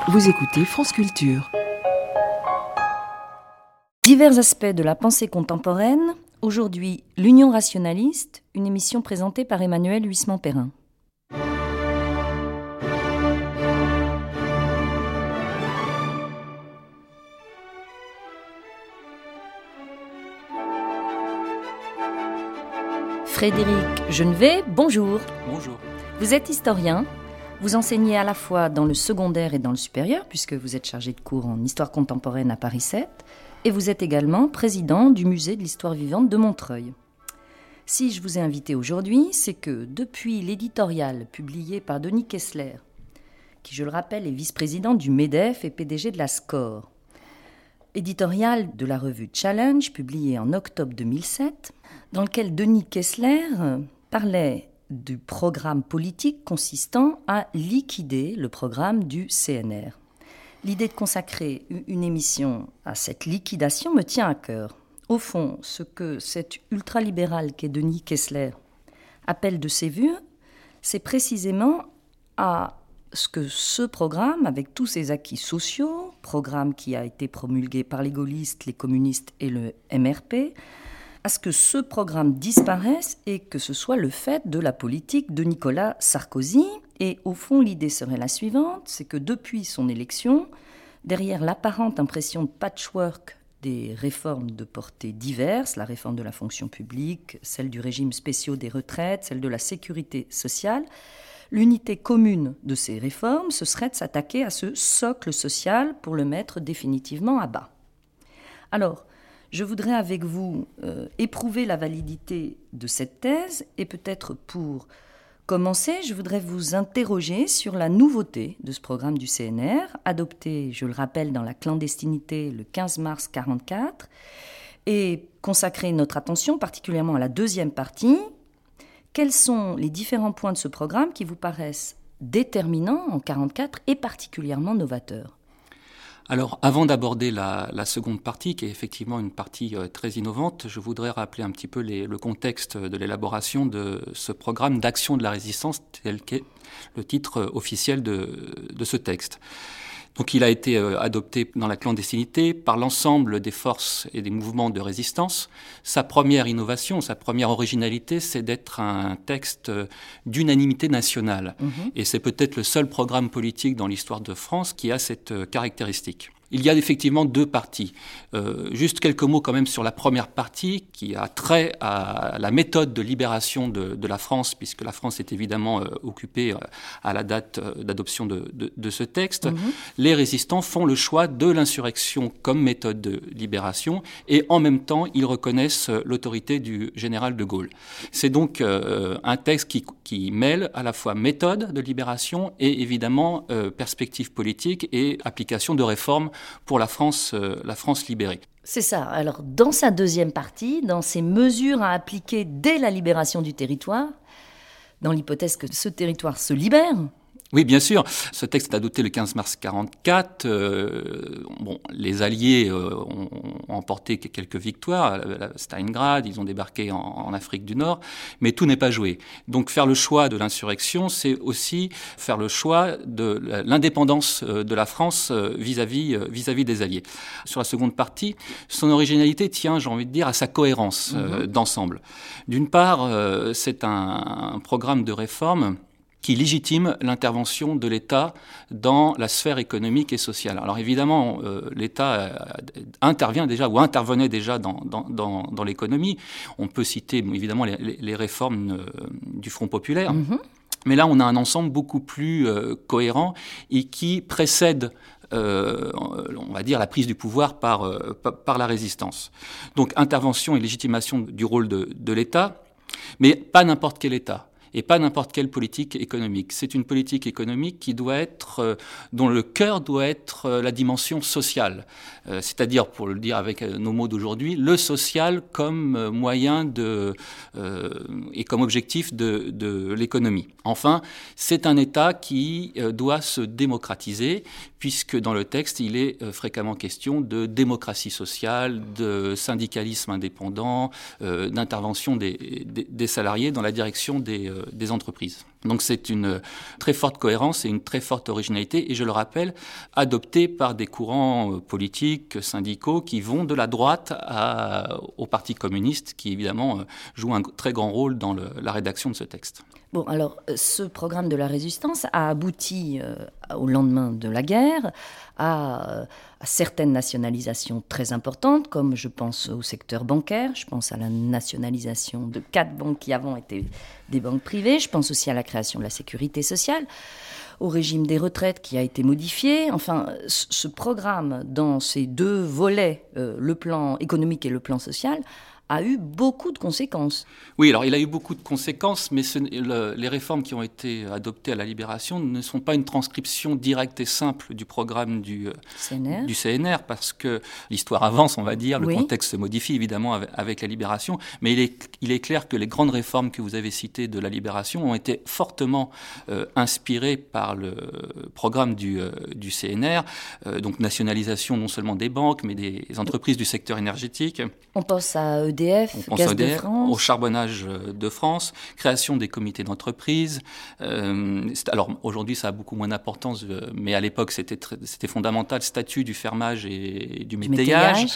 Vous écoutez France Culture. Divers aspects de la pensée contemporaine. Aujourd'hui, l'Union rationaliste, une émission présentée par Emmanuel Huisman-Perrin. Frédéric Genevet, bonjour. Bonjour. Vous êtes historien. Vous enseignez à la fois dans le secondaire et dans le supérieur, puisque vous êtes chargé de cours en histoire contemporaine à Paris 7, et vous êtes également président du musée de l'histoire vivante de Montreuil. Si je vous ai invité aujourd'hui, c'est que depuis l'éditorial publié par Denis Kessler, qui, je le rappelle, est vice-président du MEDEF et PDG de la SCORE, éditorial de la revue Challenge, publié en octobre 2007, dans lequel Denis Kessler parlait du programme politique consistant à liquider le programme du CNR. L'idée de consacrer une émission à cette liquidation me tient à cœur. Au fond, ce que cet ultralibéral qu'est Denis Kessler appelle de ses voeux, c'est précisément à ce que ce programme, avec tous ses acquis sociaux, programme qui a été promulgué par les gaullistes, les communistes et le MRP, à ce que ce programme disparaisse et que ce soit le fait de la politique de Nicolas Sarkozy. Et au fond, l'idée serait la suivante, c'est que depuis son élection, derrière l'apparente impression de patchwork des réformes de portée diverses, la réforme de la fonction publique, celle du régime spécial des retraites, celle de la sécurité sociale, l'unité commune de ces réformes, ce serait de s'attaquer à ce socle social pour le mettre définitivement à bas. Alors, je voudrais avec vous éprouver la validité de cette thèse et peut-être pour commencer, je voudrais vous interroger sur la nouveauté de ce programme du CNR, adopté, je le rappelle, dans la clandestinité le 15 mars 1944, et consacrer notre attention particulièrement à la deuxième partie. Quels sont les différents points de ce programme qui vous paraissent déterminants en 1944 et particulièrement novateurs ? Alors, avant d'aborder la seconde partie, qui est effectivement une partie très innovante, je voudrais rappeler un petit peu le contexte de l'élaboration de ce programme d'action de la résistance, tel qu'est le titre officiel de ce texte. Donc, il a été adopté dans la clandestinité par l'ensemble des forces et des mouvements de résistance. Sa première innovation, sa première originalité, c'est d'être un texte d'unanimité nationale. Et c'est peut-être le seul programme politique dans l'histoire de France qui a cette caractéristique. Il y a effectivement deux parties. Juste quelques mots quand même sur la première partie qui a trait à la méthode de libération de la France, puisque la France est évidemment occupée à la date d'adoption de ce texte. Les résistants font le choix de l'insurrection comme méthode de libération et en même temps ils reconnaissent l'autorité du général de Gaulle. C'est donc un texte qui mêle à la fois méthode de libération et évidemment perspective politique et application de réformes pour la France libérée. C'est ça. Alors, dans sa deuxième partie, dans ces mesures à appliquer dès la libération du territoire, dans l'hypothèse que ce territoire se libère. Oui, bien sûr. Ce texte est adopté le 15 mars 1944. Les Alliés ont emporté quelques victoires à Stalingrad, ils ont débarqué en Afrique du Nord, mais tout n'est pas joué. Donc faire le choix de l'insurrection, c'est aussi faire le choix de l'indépendance de la France vis-à-vis des Alliés. Sur la seconde partie, son originalité tient, j'ai envie de dire, à sa cohérence d'ensemble. D'une part, c'est un programme de réforme qui légitime l'intervention de l'État dans la sphère économique et sociale. Alors évidemment, l'État intervient déjà ou intervenait déjà dans l'économie. On peut citer évidemment les réformes du Front populaire. Mais là, on a un ensemble beaucoup plus cohérent et qui précède on va dire la prise du pouvoir par la résistance. Donc intervention et légitimation du rôle de l'État, mais pas n'importe quel État. Et pas n'importe quelle politique économique. C'est une politique économique qui doit être, dont le cœur doit être la dimension sociale. C'est-à-dire, pour le dire avec nos mots d'aujourd'hui, le social comme moyen et comme objectif de l'économie. Enfin, c'est un État qui doit se démocratiser, puisque dans le texte, il est fréquemment question de démocratie sociale, de syndicalisme indépendant, d'intervention des salariés dans la direction des entreprises. Donc c'est une très forte cohérence et une très forte originalité, et je le rappelle, adoptée par des courants politiques, syndicaux, qui vont de la droite au Parti communiste, qui évidemment joue un très grand rôle dans la rédaction de ce texte. Bon, alors, ce programme de la résistance a abouti au lendemain de la guerre à certaines nationalisations très importantes, comme je pense au secteur bancaire, je pense à la nationalisation de 4 banques qui avant étaient des banques privées, je pense aussi à la création de la sécurité sociale, au régime des retraites qui a été modifié. Enfin, ce programme, dans ses 2 volets, le plan économique et le plan social, a eu beaucoup de conséquences. Oui, alors il a eu beaucoup de conséquences, mais les réformes qui ont été adoptées à la Libération ne sont pas une transcription directe et simple du programme du CNR, parce que l'histoire avance, on va dire, le contexte se modifie évidemment avec la Libération, mais il est clair que les grandes réformes que vous avez citées de la Libération ont été fortement inspirées par le programme du CNR, donc nationalisation non seulement des banques, mais des entreprises du secteur énergétique. On pense à EDF, on pense Gaz EDF, de France. Au charbonnage de France, création des comités d'entreprise. Alors aujourd'hui, ça a beaucoup moins d'importance, mais à l'époque, c'était fondamental. Statut du fermage et du métayage.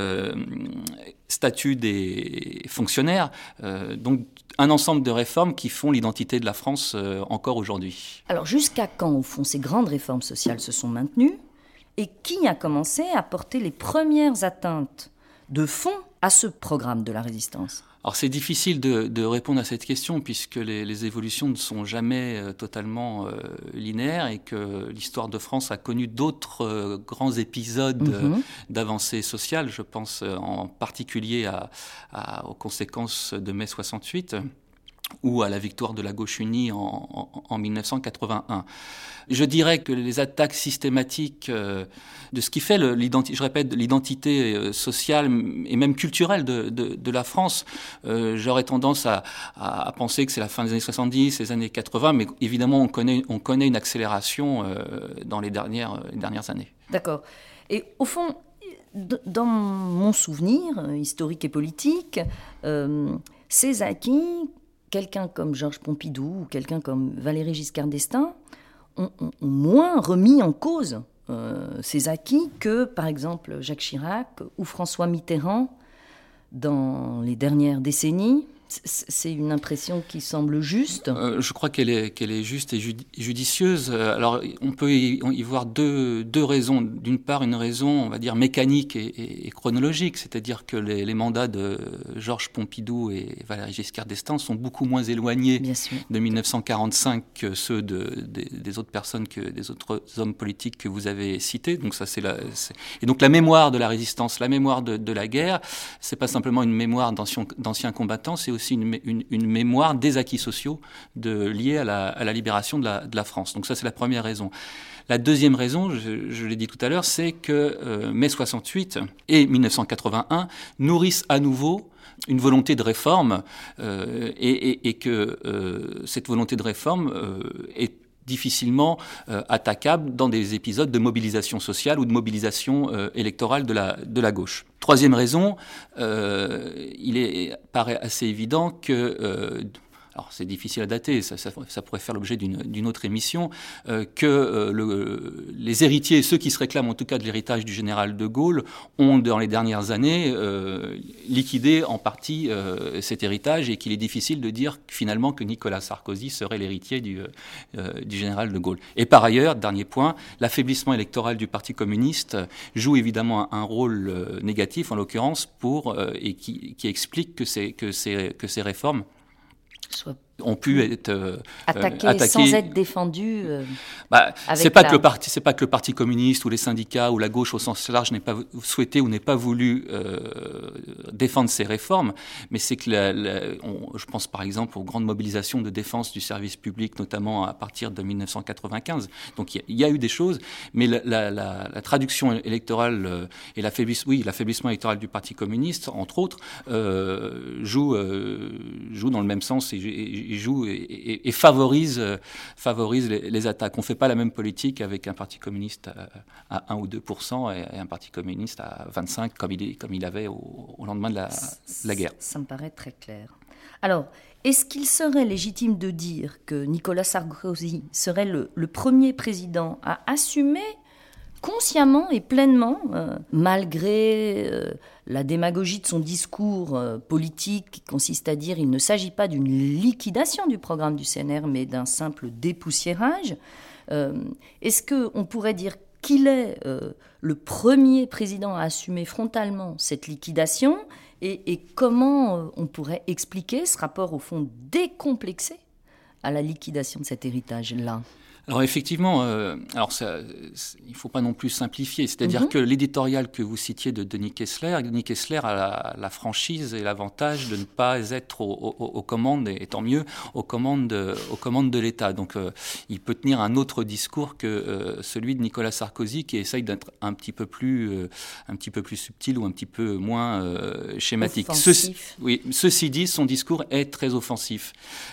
Statut des fonctionnaires. Donc, un ensemble de réformes qui font l'identité de la France encore aujourd'hui. Alors, jusqu'à quand, au fond, ces grandes réformes sociales se sont maintenues et qui a commencé à porter les premières atteintes de fond à ce programme de la résistance? Alors c'est difficile de répondre à cette question puisque les évolutions ne sont jamais totalement linéaires et que l'histoire de France a connu d'autres grands épisodes d'avancées sociales. Je pense en particulier aux conséquences de mai 68 ou à la victoire de la gauche unie en 1981. Je dirais que les attaques systématiques de ce qui fait l'identité sociale et même culturelle de la France, j'aurais tendance à penser que c'est la fin des années 70, les années 80, mais évidemment on connaît une accélération dans les dernières années. D'accord. Et au fond, dans mon souvenir historique et politique, ces acquis, quelqu'un comme Georges Pompidou ou quelqu'un comme Valéry Giscard d'Estaing ont moins remis en cause ces acquis que, par exemple, Jacques Chirac ou François Mitterrand dans les dernières décennies. C'est une impression qui semble juste. Je crois qu'elle est juste et judicieuse. Alors, on peut y voir deux raisons. D'une part, une raison, on va dire, mécanique et chronologique, c'est-à-dire que les mandats de Georges Pompidou et Valéry Giscard d'Estaing sont beaucoup moins éloignés de 1945 que ceux des autres personnes, des autres hommes politiques que vous avez cités. Donc ça, et donc la mémoire de la résistance, la mémoire de la guerre, c'est pas simplement une mémoire d'anciens combattants, c'est aussi une mémoire des acquis sociaux liés à la libération de la France. Donc ça, c'est la première raison. La deuxième raison, je l'ai dit tout à l'heure, c'est que mai 68 et 1981 nourrissent à nouveau une volonté de réforme et que cette volonté de réforme est difficilement attaquable dans des épisodes de mobilisation sociale ou de mobilisation électorale de la gauche. Troisième raison, paraît assez évident que alors c'est difficile à dater, ça pourrait faire l'objet d'une autre émission, que les héritiers, ceux qui se réclament en tout cas de l'héritage du général de Gaulle, ont dans les dernières années liquidé en partie cet héritage et qu'il est difficile de dire finalement que Nicolas Sarkozy serait l'héritier du général de Gaulle. Et par ailleurs, dernier point, l'affaiblissement électoral du Parti communiste joue évidemment un rôle négatif en l'occurrence et qui explique que ces réformes ont pu être attaqués sans être défendus. C'est pas que le Parti communiste ou les syndicats ou la gauche au sens large n'ait pas souhaité ou n'ait pas voulu défendre ces réformes, mais c'est que je pense par exemple aux grandes mobilisations de défense du service public, notamment à partir de 1995. Donc il y a eu des choses, mais la traduction électorale et l'affaiblissement électoral du Parti communiste, entre autres, joue dans le même sens et joue et favorise les attaques. On ne fait pas la même politique avec un parti communiste à 1 ou 2% et un parti communiste à 25% comme il avait au lendemain de la guerre. Ça me paraît très clair. Alors, est-ce qu'il serait légitime de dire que Nicolas Sarkozy serait le premier président à assumer consciemment et pleinement, malgré la démagogie de son discours politique qui consiste à dire qu'il ne s'agit pas d'une liquidation du programme du CNR, mais d'un simple dépoussiérage. Est-ce qu'on pourrait dire qu'il est le premier président à assumer frontalement cette liquidation et comment on pourrait expliquer ce rapport, au fond, décomplexé à la liquidation de cet héritage-là ? Alors effectivement, il ne faut pas non plus simplifier. C'est-à-dire que l'éditorial que vous citiez de Denis Kessler a la franchise et l'avantage de ne pas être aux commandes, et tant mieux, aux commandes de l'État. Donc il peut tenir un autre discours que celui de Nicolas Sarkozy, qui essaye d'être un petit peu plus subtil ou un petit peu moins schématique. Ceci dit, son discours est très offensif.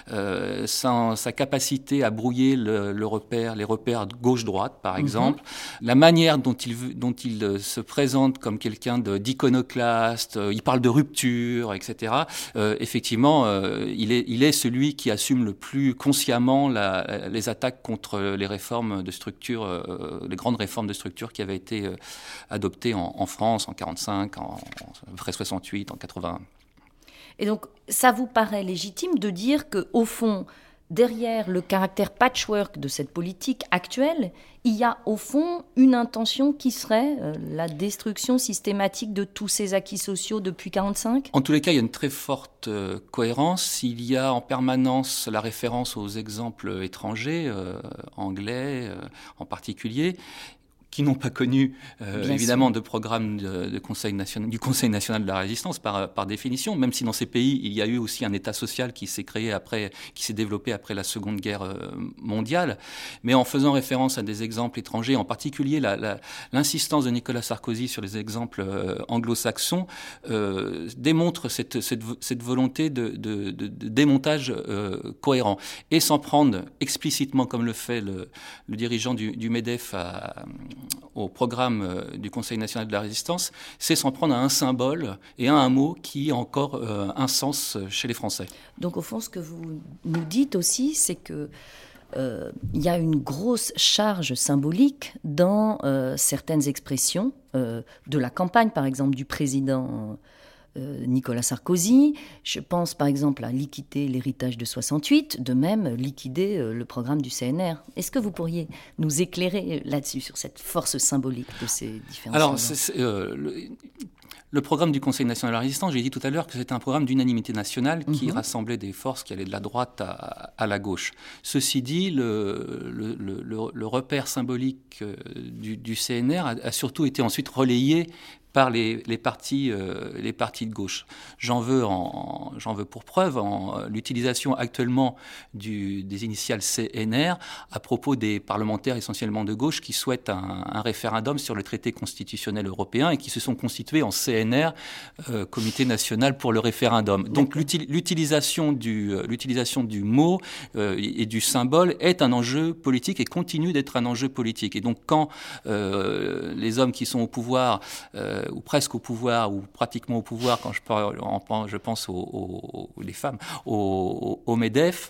Sa capacité à brouiller les repères gauche-droite, par exemple, la manière dont il se présente comme quelqu'un d'iconoclaste, il parle de rupture, etc. Effectivement, il est celui qui assume le plus consciemment les attaques contre les réformes de structure, les grandes réformes de structure qui avaient été adoptées en France en 1945, après 68, en 81. Et donc, ça vous paraît légitime de dire qu'au fond, derrière le caractère patchwork de cette politique actuelle, il y a au fond une intention qui serait la destruction systématique de tous ces acquis sociaux depuis 1945 ? En tous les cas, il y a une très forte cohérence. Il y a en permanence la référence aux exemples étrangers, anglais en particulier, qui n'ont pas connu évidemment de programme du Conseil national de la résistance par définition, même si dans ces pays il y a eu aussi un État social qui s'est créé qui s'est développé après la Seconde Guerre mondiale, mais en faisant référence à des exemples étrangers, en particulier l'insistance de Nicolas Sarkozy sur les exemples anglo-saxons démontre cette volonté de démontage cohérent, et s'en prendre explicitement, comme le fait le dirigeant du MEDEF au programme du Conseil national de la résistance, c'est s'en prendre à un symbole et à un mot qui a encore un sens chez les Français. Donc au fond, ce que vous nous dites aussi, c'est que il y a une grosse charge symbolique dans certaines expressions de la campagne, par exemple, du président Nicolas Sarkozy. Je pense par exemple à liquider l'héritage de 68, de même liquider le programme du CNR. Est-ce que vous pourriez nous éclairer là-dessus, sur cette force symbolique de ces différents Alors, le programme du Conseil national de la résistance, j'ai dit tout à l'heure que c'était un programme d'unanimité nationale qui rassemblait des forces qui allaient de la droite à la gauche. Ceci dit, le repère symbolique du CNR a surtout été ensuite relayé par les partis de gauche. J'en veux pour preuve l'utilisation actuellement des initiales CNR à propos des parlementaires essentiellement de gauche qui souhaitent un référendum sur le traité constitutionnel européen et qui se sont constitués en CNR, Comité national pour le référendum. Donc l'utilisation du mot et du symbole est un enjeu politique et continue d'être un enjeu politique. Et donc quand les hommes qui sont au pouvoir ou presque au pouvoir, ou pratiquement au pouvoir, quand je pense les femmes, au MEDEF,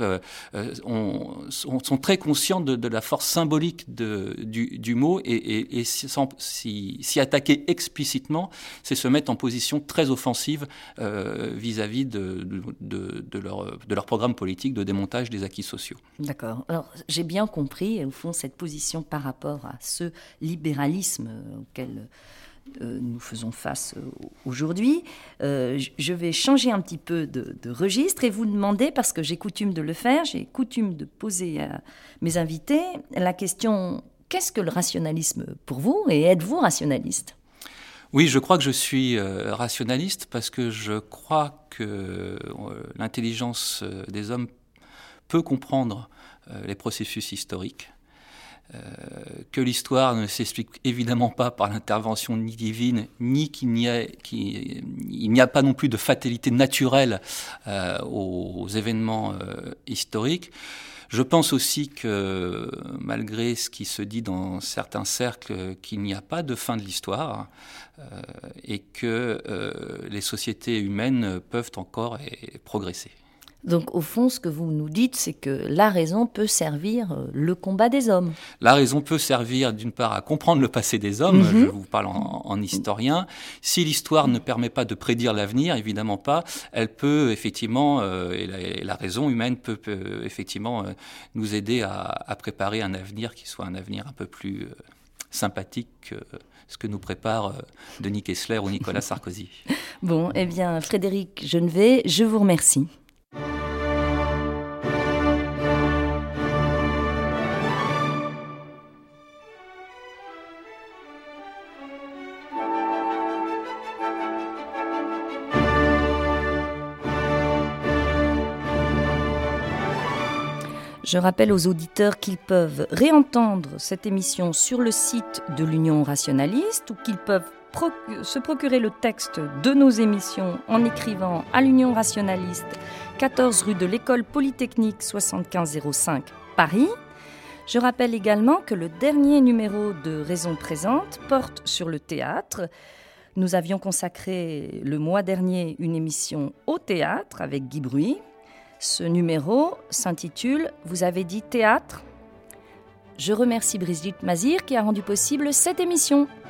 sont très conscients de la force symbolique du mot, et s'y attaquer explicitement, c'est se mettre en position très offensive vis-à-vis de leur programme politique de démontage des acquis sociaux. D'accord. Alors, j'ai bien compris, au fond, cette position par rapport à ce libéralisme auquel nous faisons face aujourd'hui. Je vais changer un petit peu de registre et vous demander, parce que j'ai coutume de le faire, j'ai coutume de poser à mes invités la question: qu'est-ce que le rationalisme pour vous, et êtes-vous rationaliste ? Oui, je crois que je suis rationaliste parce que je crois que l'intelligence des hommes peut comprendre les processus historiques. Que l'histoire ne s'explique évidemment pas par l'intervention ni divine, ni qu'il n'y a pas non plus de fatalité naturelle aux événements historiques. Je pense aussi que, malgré ce qui se dit dans certains cercles, qu'il n'y a pas de fin de l'histoire et que les sociétés humaines peuvent encore progresser. Donc au fond, ce que vous nous dites, c'est que la raison peut servir le combat des hommes. La raison peut servir d'une part à comprendre le passé des hommes, je vous parle en historien. Si l'histoire ne permet pas de prédire l'avenir, évidemment pas, elle peut effectivement, et la raison humaine peut effectivement nous aider à préparer un avenir qui soit un avenir un peu plus sympathique que ce que nous prépare Denis Kessler ou Nicolas Sarkozy. Bon, eh bien, Frédéric Genevée, je vous remercie. Je rappelle aux auditeurs qu'ils peuvent réentendre cette émission sur le site de l'Union rationaliste ou qu'ils peuvent se procurer le texte de nos émissions en écrivant à l'Union rationaliste, 14 rue de l'École Polytechnique 7505 Paris. Je rappelle également que le dernier numéro de Raison présente porte sur le théâtre. Nous avions consacré le mois dernier une émission au théâtre avec Guy Bruy. Ce numéro s'intitule « Vous avez dit théâtre ?» Je remercie Brigitte Mazir qui a rendu possible cette émission.